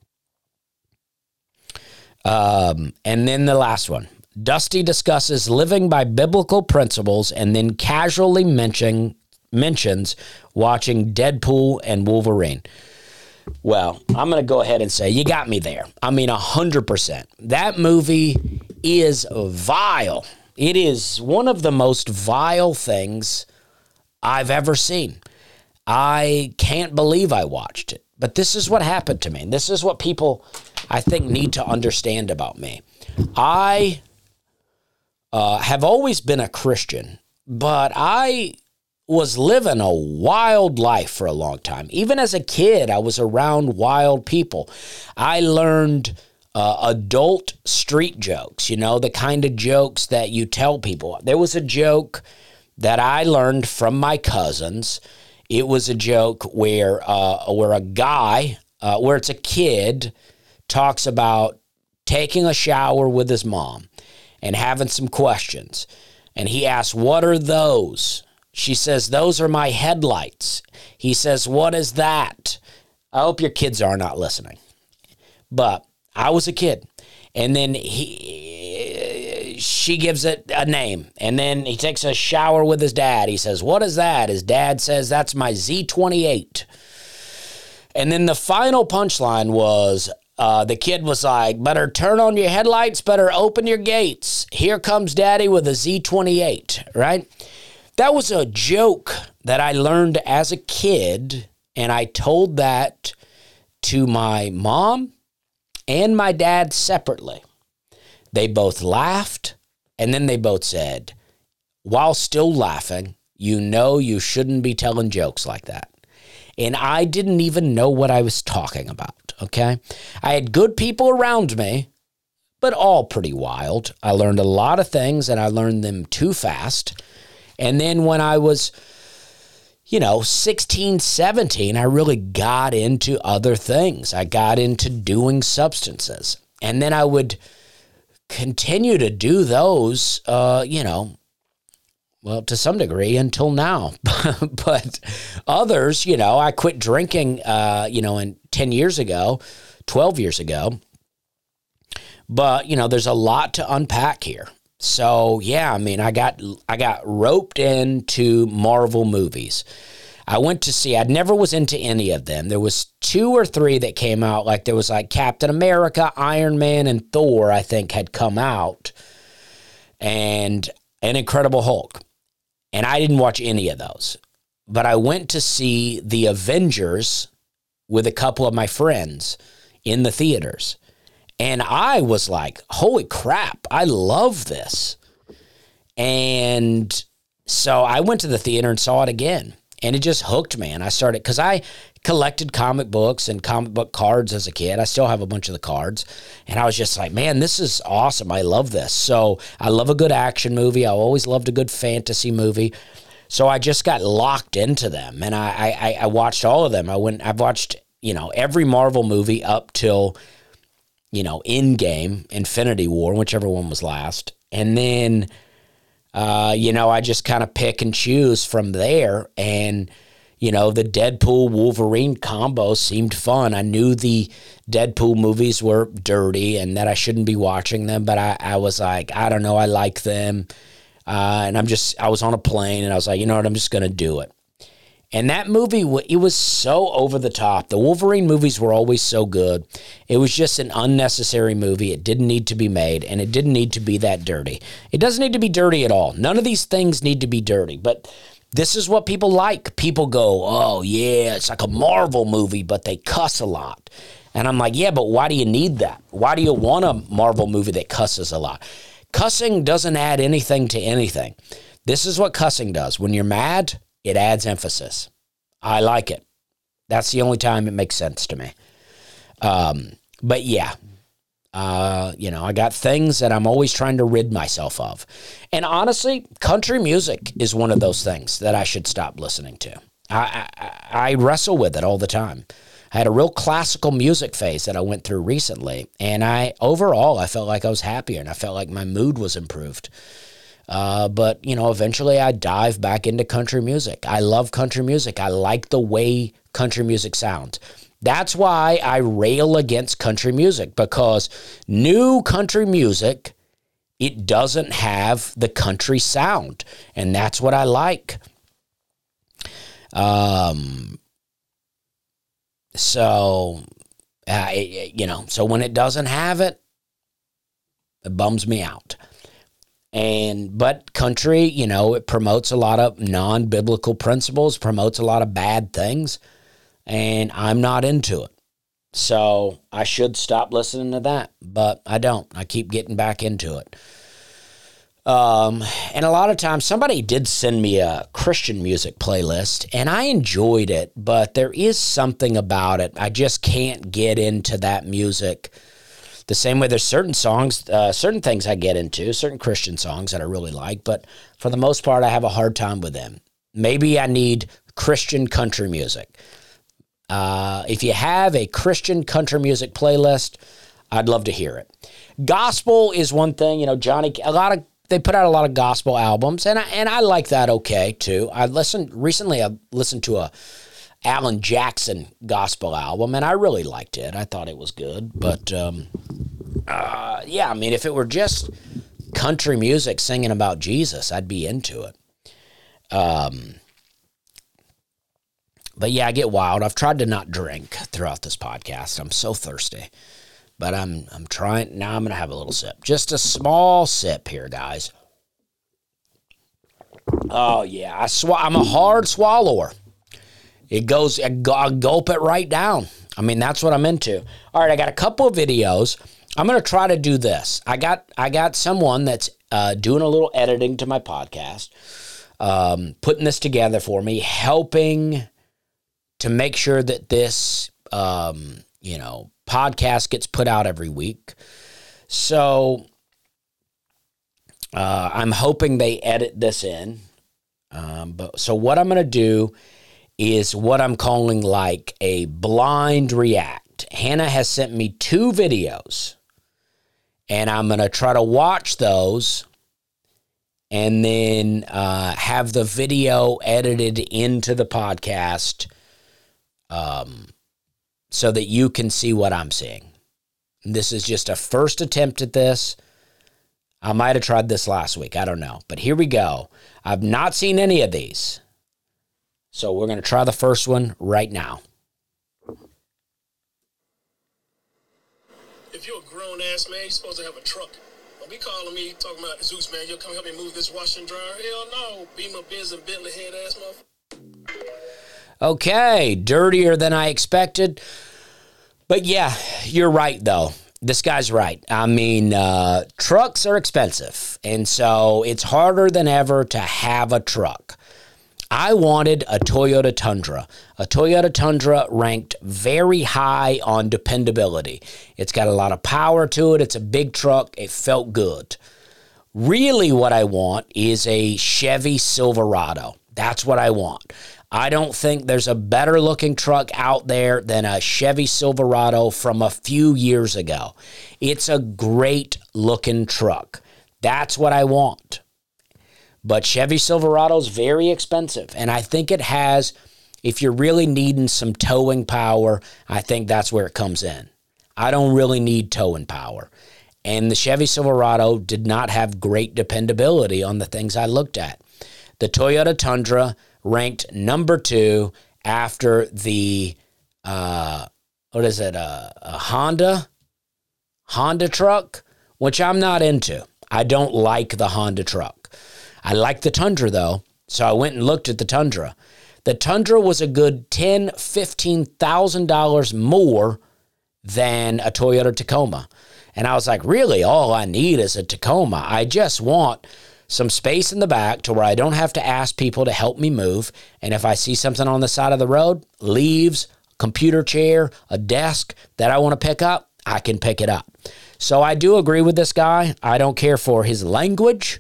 Um, and then the last one. Dusty discusses living by biblical principles and then casually mention, mentions watching Deadpool and Wolverine. Well, I'm going to go ahead and say you got me there. I mean, one hundred percent. That movie is vile. It is one of the most vile things I've ever seen. I can't believe I watched it. But this is what happened to me. This is what people, I think, need to understand about me. I uh, have always been a Christian, but I was living a wild life for a long time. Even as a kid, I was around wild people. I learned uh, adult street jokes, you know, the kind of jokes that you tell people. There was a joke that I learned from my cousins. It was a joke where uh, where a guy, uh, where it's a kid, talks about taking a shower with his mom and having some questions. And he asks, "What are those?" She says, "Those are my headlights." He says, "What is that?" I hope your kids are not listening. But I was a kid. And then he, she gives it a name. And then he takes a shower with his dad. He says, "What is that?" His dad says, "That's my Z twenty-eight. And then the final punchline was, uh, the kid was like, "Better turn on your headlights, better open your gates. Here comes daddy with a Z twenty-eight, right? That was a joke that I learned as a kid, and I told that to my mom and my dad separately. They both laughed, and then they both said, while still laughing, "You know you shouldn't be telling jokes like that." And I didn't even know what I was talking about, okay? I had good people around me, but all pretty wild. I learned a lot of things, and I learned them too fast. And then when I was, you know, sixteen, seventeen, I really got into other things. I got into doing substances. And then I would continue to do those, uh, you know, well, to some degree until now. But others, you know, I quit drinking, uh, you know, in ten years ago, twelve years ago. But, you know, there's a lot to unpack here. So, yeah, I mean, I got I got roped into Marvel movies. I went to see, I never was into any of them. There was two or three that came out, like there was like Captain America, Iron Man, and Thor, I think, had come out, and an Incredible Hulk. And I didn't watch any of those. But I went to see The Avengers with a couple of my friends in the theaters. And I was like, holy crap, I love this. And so I went to the theater and saw it again. And it just hooked me. And I started, because I collected comic books and comic book cards as a kid. I still have a bunch of the cards. And I was just like, man, this is awesome. I love this. So I love a good action movie. I always loved a good fantasy movie. So I just got locked into them. And I, I, I watched all of them. I went, I've watched, you know, every Marvel movie up till, you know, Endgame, Infinity War, whichever one was last. And then, uh, you know, I just kind of pick and choose from there. And, you know, the Deadpool Wolverine combo seemed fun. I knew the Deadpool movies were dirty and that I shouldn't be watching them, but I, I was like, I don't know, I like them. Uh, and I'm just, I was on a plane and I was like, you know what, I'm just going to do it. And that movie, it was so over the top. The Wolverine movies were always so good. It was just an unnecessary movie. It didn't need to be made, and it didn't need to be that dirty. It doesn't need to be dirty at all. None of these things need to be dirty, but this is what people like. People go, oh, yeah, it's like a Marvel movie, but they cuss a lot. And I'm like, yeah, but why do you need that? Why do you want a Marvel movie that cusses a lot? Cussing doesn't add anything to anything. This is what cussing does. When you're mad, it adds emphasis. I like it. That's the only time it makes sense to me. Um, but yeah, uh, you know, I got things that I'm always trying to rid myself of. And honestly, country music is one of those things that I should stop listening to. I, I, I wrestle with it all the time. I had a real classical music phase that I went through recently. And I, overall, I felt like I was happier and I felt like my mood was improved. Uh, but, you know, eventually I dive back into country music. I love country music. I like the way country music sounds. That's why I rail against country music, because new country music, it doesn't have the country sound, and that's what I like. Um, so, uh, it, you know, so when it doesn't have it, it bums me out. And, but country, you know, it promotes a lot of non-biblical principles, promotes a lot of bad things, and I'm not into it. So I should stop listening to that, but I don't. I keep getting back into it. Um, and a lot of times somebody did send me a Christian music playlist, and I enjoyed it, but there is something about it. I just can't get into that music the same way. There's certain songs, uh, certain things I get into, certain Christian songs that I really like, but for the most part, I have a hard time with them. Maybe I need Christian country music. Uh, if you have a Christian country music playlist, I'd love to hear it. Gospel is one thing, you know, Johnny, a lot of, they put out a lot of gospel albums, and I, and I like that okay, too. I listened, recently I listened to a Alan Jackson gospel album, and I really liked it. I thought it was good, but, um, uh, yeah, I mean, if it were just country music singing about Jesus, I'd be into it. Um, But yeah, I get wild. I've tried to not drink throughout this podcast. I'm so thirsty. But I'm I'm trying. Now I'm going to have a little sip. Just a small sip here, guys. Oh, yeah. I sw- I'm a hard swallower. It goes, I gulp it right down. I mean, that's what I'm into. All right, I got a couple of videos. I'm going to try to do this. I got I got someone that's uh, doing a little editing to my podcast, um, putting this together for me, helping to make sure that this, um, you know, podcast gets put out every week. So uh, I'm hoping they edit this in. Um, but so what I'm going to do is what I'm calling like a blind react. Hannah has sent me two videos, and I'm going to try to watch those and then uh, have the video edited into the podcast, Um, so that you can see what I'm seeing. This is just a first attempt at this. I might have tried this last week. I don't know. But here we go. I've not seen any of these. So we're going to try the first one right now. If you're a grown-ass man, you're supposed to have a truck. Don't be calling me, talking about Zeus, man, you'll come help me move this washer and dryer. Hell no. Beamer, Benz, and Bentley head-ass motherfucker. Okay, dirtier than I expected. But yeah, you're right, though. This guy's right. I mean, uh, trucks are expensive, and so it's harder than ever to have a truck. I wanted a Toyota Tundra. A Toyota Tundra ranked very high on dependability. It's got a lot of power to it. It's a big truck. It felt good. Really what I want is a Chevy Silverado. That's what I want. I don't think there's a better looking truck out there than a Chevy Silverado from a few years ago. It's a great looking truck. That's what I want. But Chevy Silverado is very expensive, and I think it has, if you're really needing some towing power, I think that's where it comes in. I don't really need towing power. And the Chevy Silverado did not have great dependability on the things I looked at. The Toyota Tundra ranked number two after the, uh, what is it, uh, a Honda? Honda truck, which I'm not into. I don't like the Honda truck. I like the Tundra, though, so I went and looked at the Tundra. The Tundra was a good ten thousand dollars, fifteen thousand dollars more than a Toyota Tacoma. And I was like, really, all I need is a Tacoma. I just want some space in the back to where I don't have to ask people to help me move. And if I see something on the side of the road, leaves, computer chair, a desk that I want to pick up, I can pick it up. So I do agree with this guy. I don't care for his language,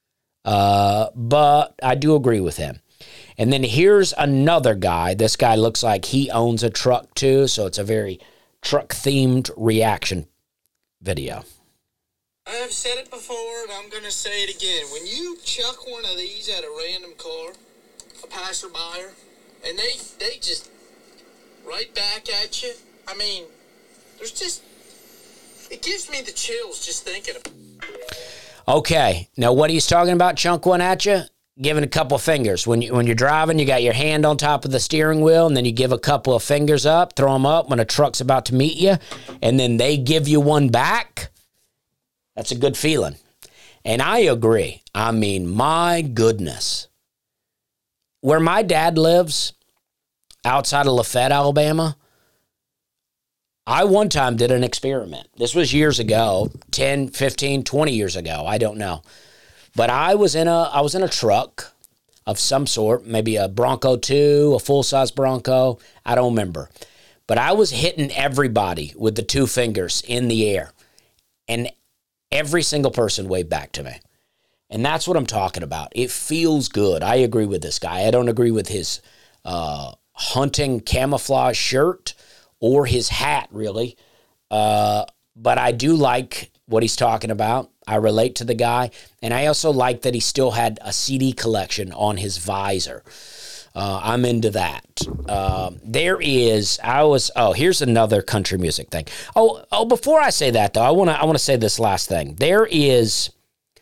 uh, but I do agree with him. And then here's another guy. This guy looks like he owns a truck too, so it's a very truck-themed reaction video. I have said it before, and I'm going to say it again. When you chuck one of these at a random car, a passerby, and they, they just right back at you, I mean, there's just, it gives me the chills just thinking of it. Okay, now what he's talking about, chunk one at you? Giving a couple of fingers. When, you, when you're driving, you got your hand on top of the steering wheel, and then you give a couple of fingers up, throw them up when a truck's about to meet you, and then they give you one back. That's a good feeling. And I agree. I mean, my goodness. Where my dad lives, outside of Lafayette, Alabama, I one time did an experiment. This was years ago, ten, fifteen, twenty years ago. I don't know. But I was in a I was in a truck of some sort, maybe a Bronco two, a full-size Bronco. I don't remember. But I was hitting everybody with the two fingers in the air. And every single person waved back to me. And that's what I'm talking about. It feels good. I agree with this guy. I don't agree with his uh, hunting camouflage shirt or his hat, really. Uh, but I do like what he's talking about. I relate to the guy. And I also like that he still had a C D collection on his visor. Uh, I'm into that. Uh, there is, I was, oh, here's another country music thing. Oh, oh, before I say that, though, I want to I want to say this last thing. There is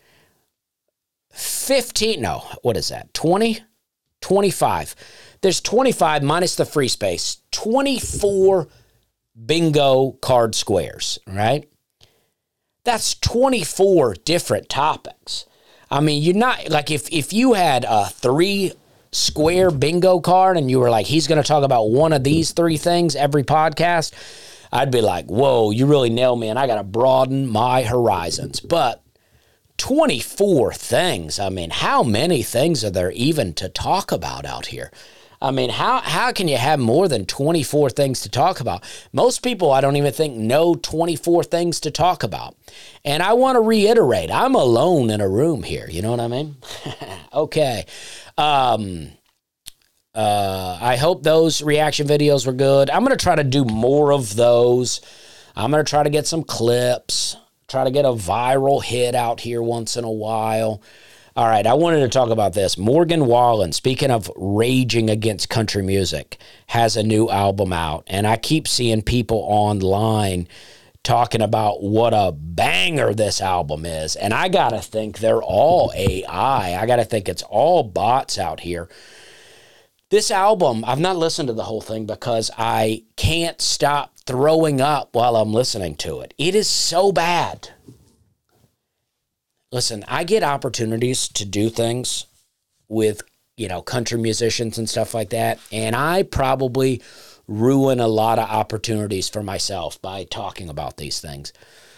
fifteen, no, what is that, twenty? twenty-five. There's twenty-five minus the free space, twenty-four bingo card squares, right? That's twenty-four different topics. I mean, you're not, like, if, if you had a three square bingo card and you were like, he's going to talk about one of these three things every podcast, I'd be like, whoa, you really nailed me, and I got to broaden my horizons. But twenty-four things, I mean, how many things are there even to talk about out here? I mean, how how can you have more than twenty-four things to talk about? Most people, I don't even think, know twenty-four things to talk about. And I want to reiterate, I'm alone in a room here. You know what I mean? Okay. Um, uh, I hope those reaction videos were good. I'm going to try to do more of those. I'm going to try to get some clips, try to get a viral hit out here once in a while. All right, I wanted to talk about this. Morgan Wallen, speaking of raging against country music, has a new album out. And I keep seeing people online talking about what a banger this album is. And I got to think they're all A I. I got to think it's all bots out here. This album, I've not listened to the whole thing because I can't stop throwing up while I'm listening to it. It is so bad. Listen, I get opportunities to do things with, you know, country musicians and stuff like that, and I probably ruin a lot of opportunities for myself by talking about these things.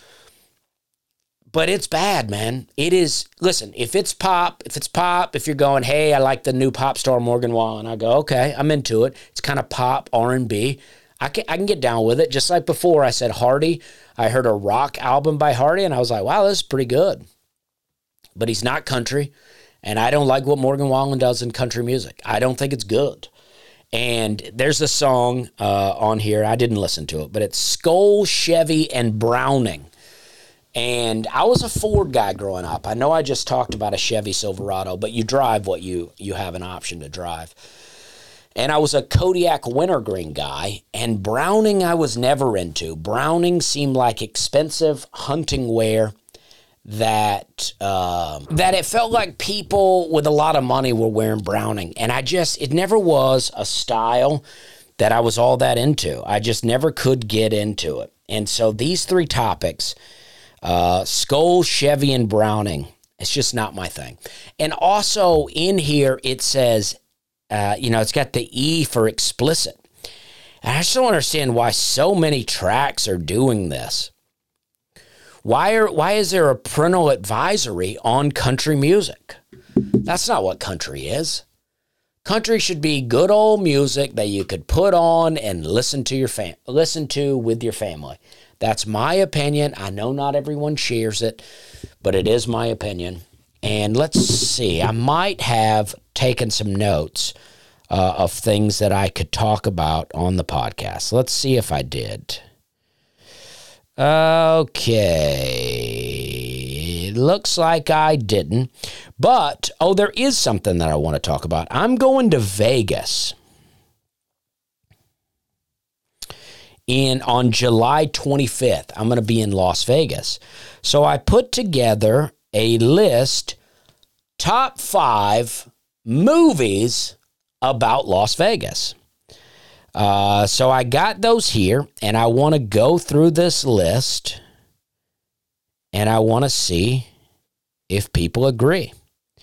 But it's bad, man. It is, listen, if it's pop, if it's pop, if you're going, hey, I like the new pop star Morgan Wallen, I go, okay, I'm into it. It's kind of pop, R and B. I can, I can get down with it. Just like before, I said Hardy. I heard a rock album by Hardy, and I was like, wow, this is pretty good. But he's not country, and I don't like what Morgan Wallen does in country music. I don't think it's good. And there's a song uh, on here. I didn't listen to it, but it's Skoal, Chevy, and Browning. And I was a Ford guy growing up. I know I just talked about a Chevy Silverado, but you drive what you, you have an option to drive. And I was a Kodiak Wintergreen guy, and Browning I was never into. Browning seemed like expensive hunting wear that um, that it felt like people with a lot of money were wearing Browning. And I just, it never was a style that I was all that into. I just never could get into it. And so these three topics, uh, Skoal, Chevy, and Browning, it's just not my thing. And also in here, it says, uh, you know, it's got the E for explicit. And I just don't understand why so many tracks are doing this. Why are why is there a parental advisory on country music? That's not what country is. Country should be good old music that you could put on and listen to your fam- listen to with your family. That's my opinion. I know not everyone shares it, but it is my opinion. And let's see, I might have taken some notes uh, of things that I could talk about on the podcast. Let's see if I did. Okay. It looks like I didn't. But, oh, there is something that I want to talk about. I'm going to Vegas in on July twenty-fifth. I'm going to be in Las Vegas. So I put together a list, top five movies about Las Vegas. Uh, so I got those here, and I want to go through this list, and I want to see if people agree.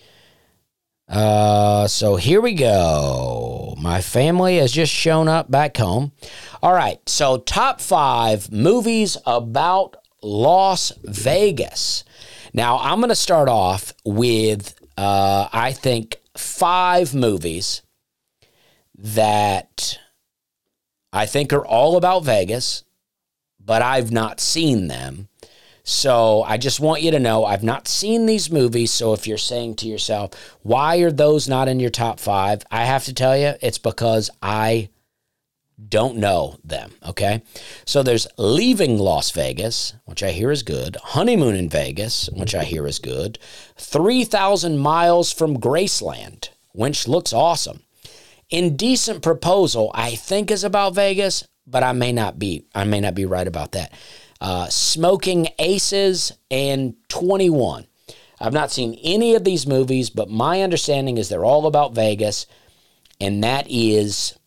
Uh, so here we go. My family has just shown up back home. All right, so top five movies about Las Vegas. Now, I'm going to start off with, uh, I think, five movies that I think are all about Vegas, but I've not seen them. So I just want you to know I've not seen these movies. So if you're saying to yourself, why are those not in your top five? I have to tell you, it's because I don't know them, okay? So there's Leaving Las Vegas, which I hear is good. Honeymoon in Vegas, which I hear is good. three thousand Miles from Graceland, which looks awesome. Indecent Proposal, I think, is about Vegas, but I may not be. I may not be right about that. Uh, Smoking Aces and twenty-one. I've not seen any of these movies, but my understanding is they're all about Vegas, and that is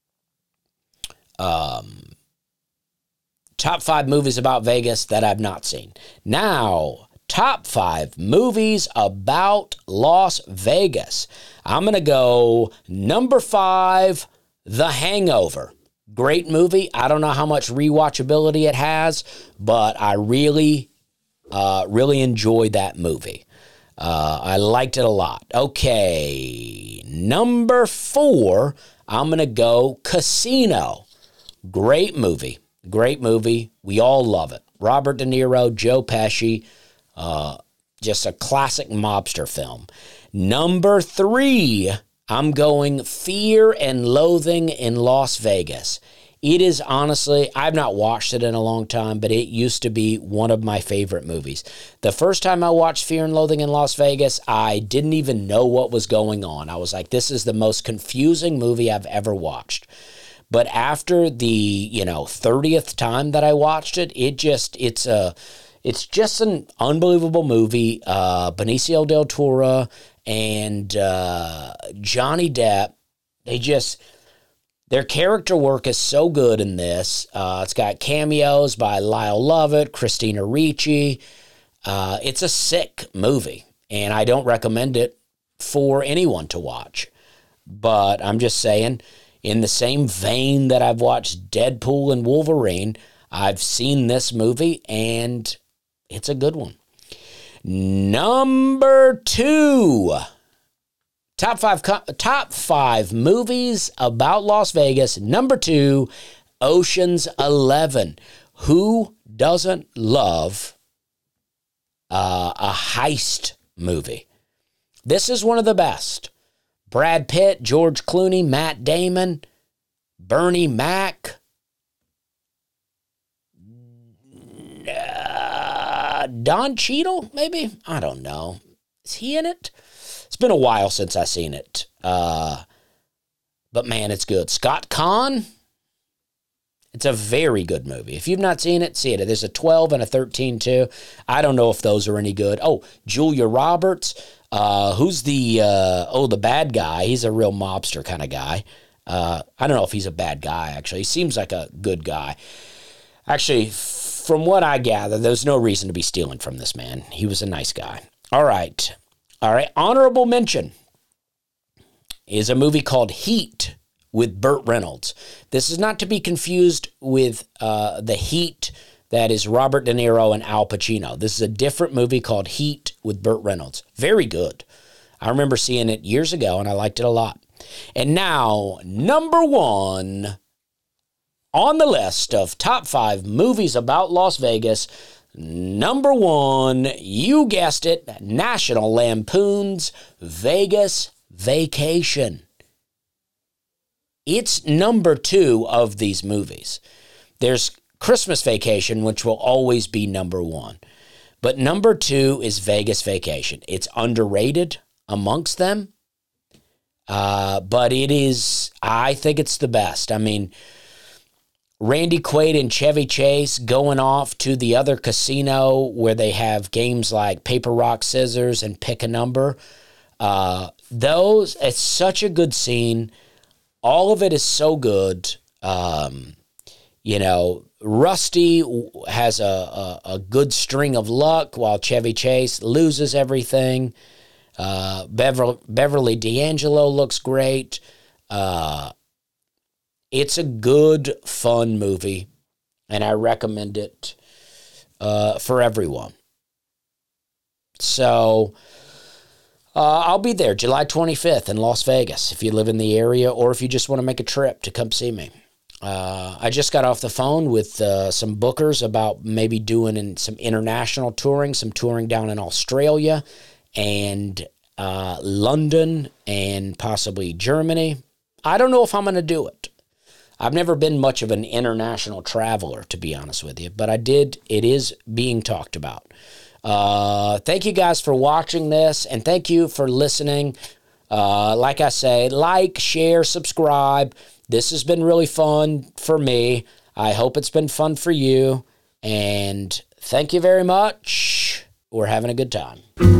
um, top five movies about Vegas that I've not seen. Now, top five movies about Las Vegas. I'm going to go number five, The Hangover. Great movie. I don't know how much rewatchability it has, but I really, uh, really enjoyed that movie. Uh, I liked it a lot. Okay, number four, I'm going to go Casino. Great movie. Great movie. We all love it. Robert De Niro, Joe Pesci, uh, just a classic mobster film. Number three, I'm going Fear and Loathing in Las Vegas. It is honestly, I've not watched it in a long time, but it used to be one of my favorite movies. The first time I watched Fear and Loathing in Las Vegas, I didn't even know what was going on. I was like, this is the most confusing movie I've ever watched. But after the, you know, thirtieth time that I watched it, it just, it's a, it's just an unbelievable movie. Uh, Benicio del Toro and uh, Johnny Depp, they just, their character work is so good in this. Uh, it's got cameos by Lyle Lovett, Christina Ricci. Uh, it's a sick movie, and I don't recommend it for anyone to watch. But I'm just saying, in the same vein that I've watched Deadpool and Wolverine, I've seen this movie, and it's a good one. Number two, top five top five movies about Las Vegas. Number two, Ocean's Eleven. Who doesn't love uh, a heist movie? This is one of the best. Brad Pitt, George Clooney, Matt Damon, Bernie Mac. Uh, Don Cheadle, maybe? I don't know. Is he in it? It's been a while since I've seen it. Uh, but man, it's good. Scott Conn. It's a very good movie. If you've not seen it, see it. There's a twelve and a thirteen too. I don't know if those are any good. Oh, Julia Roberts. Uh, who's the, uh, oh, the bad guy? He's a real mobster kind of guy. Uh, I don't know if he's a bad guy, actually. He seems like a good guy. Actually, from what I gather, there's no reason to be stealing from this man. He was a nice guy. All right. All right. Honorable mention is a movie called Heat with Burt Reynolds. This is not to be confused with uh, the Heat that is Robert De Niro and Al Pacino. This is a different movie called Heat with Burt Reynolds. Very good. I remember seeing it years ago, and I liked it a lot. And now, number one on the list of top five movies about Las Vegas, number one, you guessed it, National Lampoon's Vegas Vacation. It's number two of these movies. There's Christmas Vacation, which will always be number one. But number two is Vegas Vacation. It's underrated amongst them, uh, but it is, I think it's the best. I mean, Randy Quaid and Chevy Chase going off to the other casino where they have games like Paper, Rock, Scissors and Pick a Number. Uh, those, it's such a good scene. All of it is so good. Um, you know, Rusty has a, a, a good string of luck while Chevy Chase loses everything. Uh, Beverly, Beverly D'Angelo looks great. Uh, it's a good, fun movie, and I recommend it uh, for everyone. So uh, I'll be there July twenty-fifth in Las Vegas if you live in the area or if you just want to make a trip to come see me. Uh, I just got off the phone with uh, some bookers about maybe doing in some international touring, some touring down in Australia and uh, London and possibly Germany. I don't know if I'm going to do it. I've never been much of an international traveler, to be honest with you, but I did. It is being talked about. Uh, thank you guys for watching this, and thank you for listening. Uh, like I say, like, share, subscribe. This has been really fun for me. I hope it's been fun for you, and thank you very much. We're having a good time.